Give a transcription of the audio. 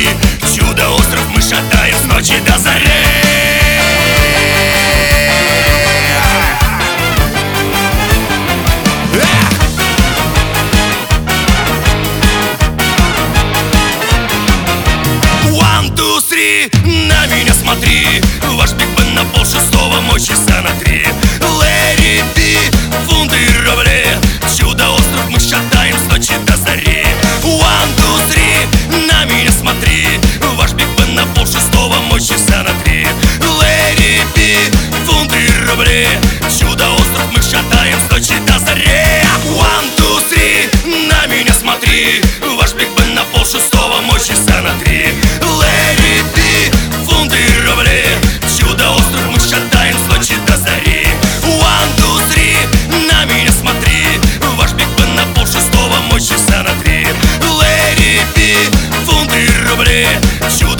смотри, чудо-остров мы шатаем с ночи до зари. One, two, three, на меня смотри, ваш Биг Бен на полшестого, мой часа на 3. Лэри Би, фунты и рубли, чудо-остров мы шатаем с ночи до зари. One, two, three, на меня смотри, ваш Биг Бен на полшестого, мой часа на 3. Лэри Би, фунты и рубли, чудо-остров мы шатаем с ночи до зари. One, two, three, на меня смотри, ваш Биг Бен на полшестого, мой часа на 3. Лэри Би, фунты и рубли, чудо-остров мы шатаем с ночи до зари. One, two, three, на меня смотри, ваш Биг Бен на полшестого, мой часа на 3. Лэри Би, фунты и рубли, чудо-остров